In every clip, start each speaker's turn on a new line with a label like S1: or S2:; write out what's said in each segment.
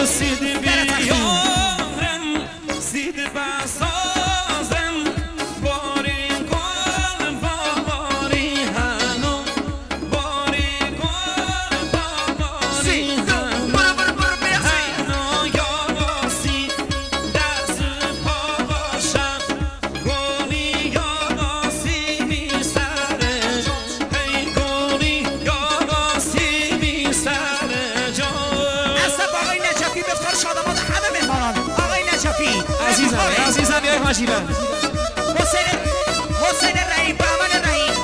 S1: سید بیارم سید بسازم باری گل باری هنو باری گل باری هنو یاسی دست پا باشم گلی یاسی بی سر هی گلی یاسی بی سر جان
S2: اصلا آقای نجفی بفطار شادمات همه مهمانان آقای نجفی
S1: عزیزم بیای ماشیرم
S2: حسین رحیم بهمن رحیم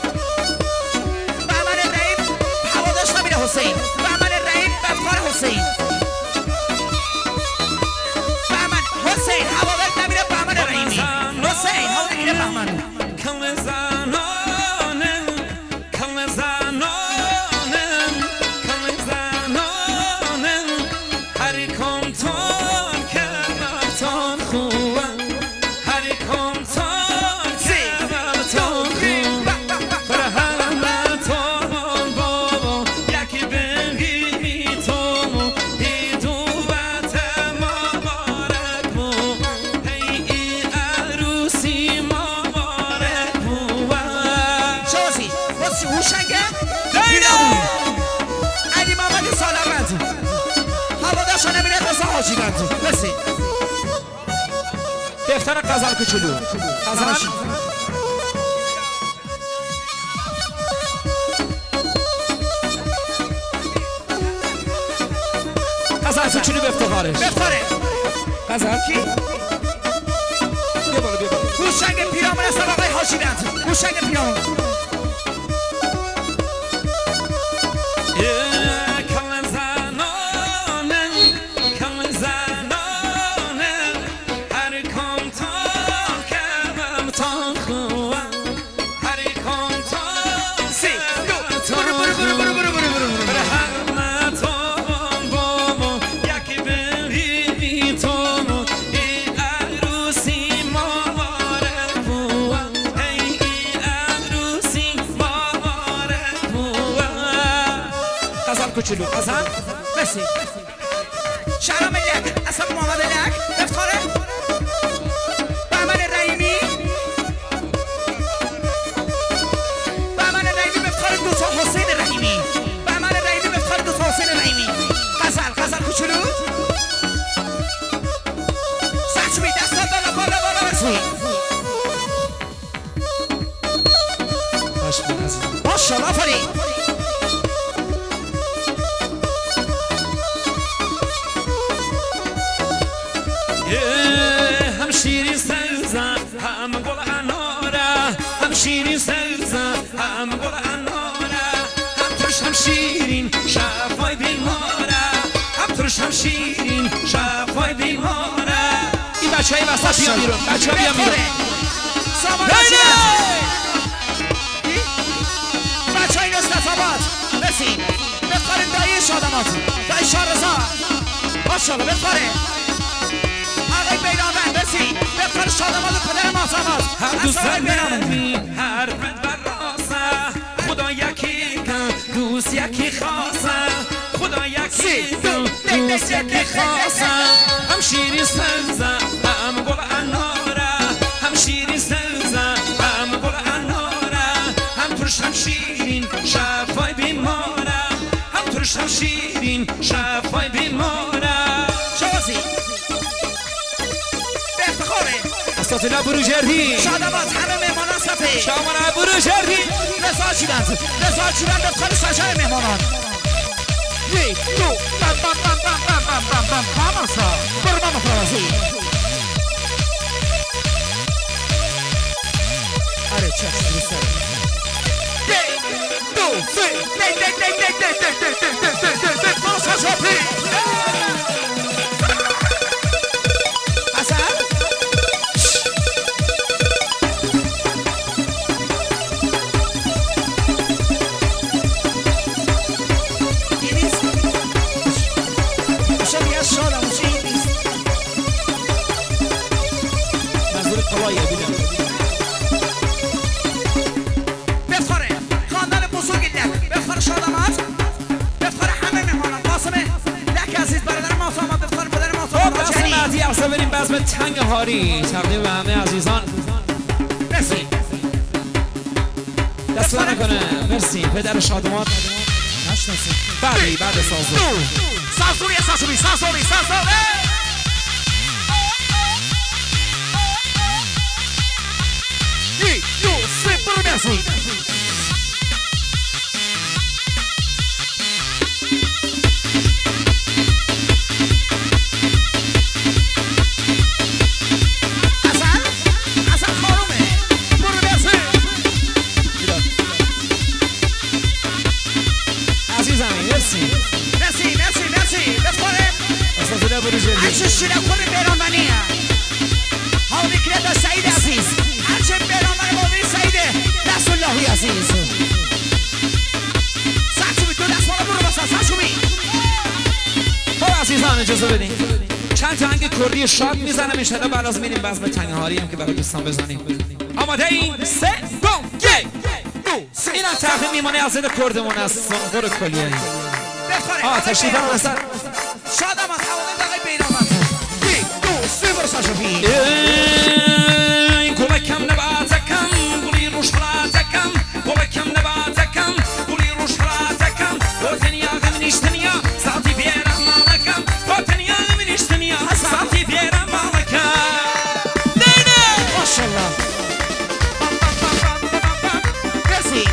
S2: هواداش نمیره حسین بهمن رحیم بفطار حسین بهمن حسین هواداش نمیره بهمن رحیمی حسین هواداش نمیره بهمن
S1: کم زنانم کم زنانم کم زنانم هر کمتان که رفتان خوبم هر کمتان که رفتان خوبم بر همتان بابا یکی بگی تو ای دوبت مبارک بو ای عروسی مبارک بو
S2: شازی واسه هوشنگه
S1: دیدم
S2: علی محمد سالمند هواداش نمیره قصه حاجی بند بسی
S1: دفتر غزل کوچولو غزل غزل کوچولو به افتخارش
S2: بفطاره
S1: غزل
S2: کی؟
S1: بیا بالا بیا بالا
S2: هوشنگ پیرامون هستم آقای حاجی بند هوشنگ پیرامون
S1: کم زنانم کم زنانم هر کمتان کمتان خوبم هر کمتان
S2: سی دو برو
S1: بر همتان بابا یکی بگی تو ای عروسی مبارک بوم ای عروسی مبارک بوم غزل کوچولو غزل
S2: بسی شهرام لک اصلا محمد لک بفطاره بهمن رحیمی بهمن رحیمی بفطاره دوتا حسین رحیمی بهمن رحیمی بفطاره دوتا حسین رحیمی غزل کوچولو سچمی دستا بالا بسی ماشاءالله آفرین
S1: هم شیرین سرزن هم گل اناره هم شیرین سرزن هم گل اناره هم ترش هم شیرین شفای بیماره هم ترش هم شیرین شفای بیماره این بچه های وسط بیان بیرون بچه ها بیان بیرون
S2: بچه های نصرت آباد بسی بفطاره دایی شادمات دایی شارزا ماشاءالله بفطاره آقای بیرانوند بسی بفطاره شادمات پدر ماسامات
S1: هم دوست نمی هر بند بر راسه خدا یکی کن دوست یکی خواسته خدا یکی کن دوست یکی خواسته هم شیرین سرزن هم گل اناره هم شیرین سرزن هم گل اناره هم ترش هم شیرین شفای بیماره هم ترش هم شیرین شفای بیماره
S2: شوازی به افتخاره
S1: استاتلا بروجردی
S2: شادمات همه مهمانان صفحه
S1: شامانا بروجردی
S2: رضا چیبند بفطاره سجای مهمانان یک دو بم بم بم بم بم بم بم بم ماماسا برو ماما پروازی آره چشم دوست یک دو سه ماسا شاپی حسن
S1: بعدی اصلا بریم بزم تنگ هاری تقدیم به همه عزیزان.
S2: مرسی
S1: دست نکنه. مرسی پدر شادمات نشناسی بعد سازو
S2: سازوری سازوری سازوری سازوری یک دو سه برو مرسی شیرا کوری بیرانوانیه حالی کرده سعید عزیز هرچه بیرانوانی مولی سعیده دست اللهی عزیز سرچوبی تو دست مالا برو بسا سرچوبی
S1: خب عزیزان اجازه بدین چند تا هنگ کردی شاد میزنم انشالله بعد از میریم بزم تنگهاری هم که برای دوستان بزنیم. آماده این؟ 3 2 1 این هم تقدیم میمانه از ضد کردمون از سنگور کلیه تشریف هم اصلا
S2: شادم از حوالی دقیق بیرانوان
S1: گلکم نباتکم گلی روش خلاتکم گلکم نباتکم گلی روش خلاتکم گوتنیا غمنیشتنیا ساعتی بیرم مالکم گوتنیا غمنیشتنیا ساعتی بیرم مالکم دیده
S2: ماشالله مرسی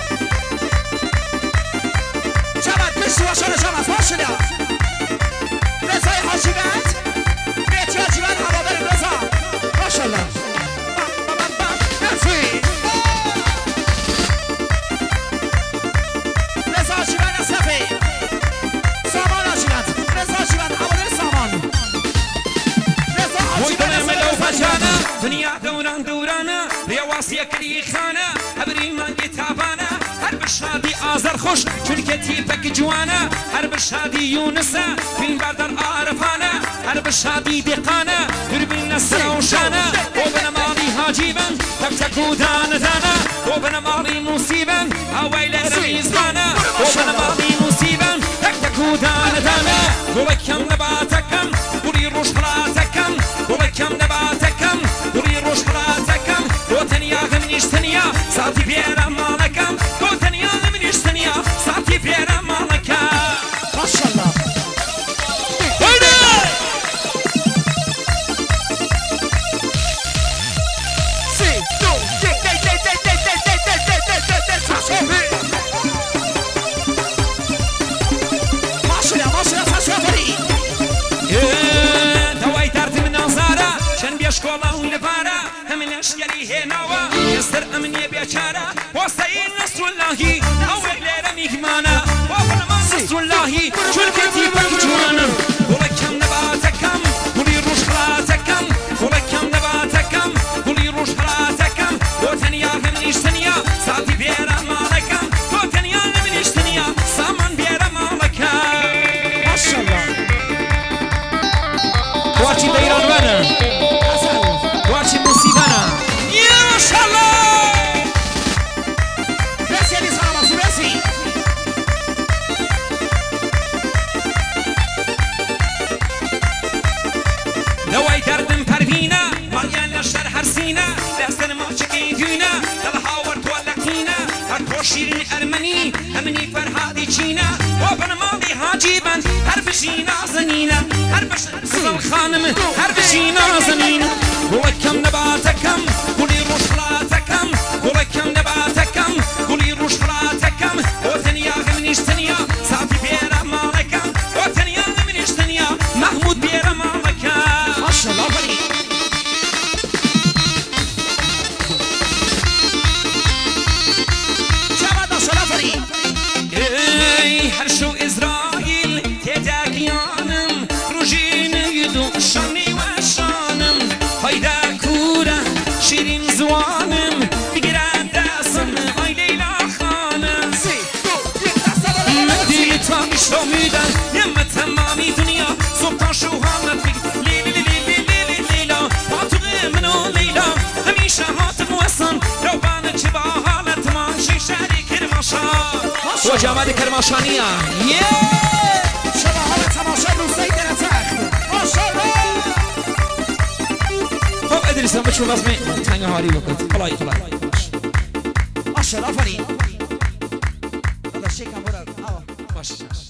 S2: شبت بشتی باشانه شبت ماشالله رضای حاجیبت بیتی حاجیبت هوادار رضا ماشالله مرسی رضا حاجیبت اصلفی سامان حاجیبت رضا حاجیبت هوادار سامان رضا حاجیبت
S1: دنیا دوران دورانه ریواسی کلی خانه هبری مانگی تابانه هر بشادی آزر خوش چونکه تیپک جوانه هر بشادی یونسه فیلم بردن عارفانه هر بشادی دقانه دربین نسر و شانه و بنمالی حاجیبن تک تکو دان دانه و بنمالی موسیبن اویل رمیزبانه و بنمالی موسیبن تک تکو دان دانه گلکم نباتکم گلی روش خلاتکم گلکم نباتکم گلی روش خلاتکم گوتنیا غمنیشتنیا ساعتی بیرم مالکم گوتنیا غمنیشتنیا ساعتی بیرم مالکم
S2: ماشالله
S1: شكولا ولبارا همن اشكالي هناوا يستر امني بيشارا وسعين نصر الله اول رمي كمانا وابن ما نصر الله شركتي بكجوانا ولكم نباتكم قولي روش خلاتكم ولكم نباتكم قولي روش خلاتكم وتنيا من اشتنيا ساعتي بيرا مالكم وتنيا من اشتنيا سامان بيرا مالكم
S2: ما شاء الله
S1: واتي بيران وانا واتي موسيقانا يا ما شاء الله
S2: بس يا نساء مصر بسي
S1: لواي دردم پروینه ماليان لشر حرسينه دستن ما چکیدونه دلهاور تولکتینه هر تو شیرین ارمنی امنی فرهادی چینه و بنمالی حاجیبن هر بشی نازنینه هر بشی خانم هر بشی نازنینه گلکم نباتکم گلی روش خلاتکم گلکم نباتکم گلی روش خلاتکم و تنیا غمنیشتنیا ساعتی بیرم مالکم و تنیا غمنیشتنیا محمود بیرم مالکم
S2: ما شاء الله بني شباب ما شاء الله بني
S1: هر شو إسرائيل تداك يانم روجين يدو شاني وشانم هيدا كورة شيرين زوانم بقرا داسم هاي ليلى خانم مدي تامي شو ميدان يما تمامي دنيا سلطان شو هامت ليلي ليلي ليلي ليلى فاتغي منو ليلى هميشه هاتم وصن لو بانت شبا حالت ماشي شاري كرمشان وجامعه کرماشانیه
S2: شما حالا تماشا روستایی در تخت ما شاء الله
S1: شو بس می تنگ حالی بکن خلای
S2: ماشاءالله آفرین داداش شکم برو باشه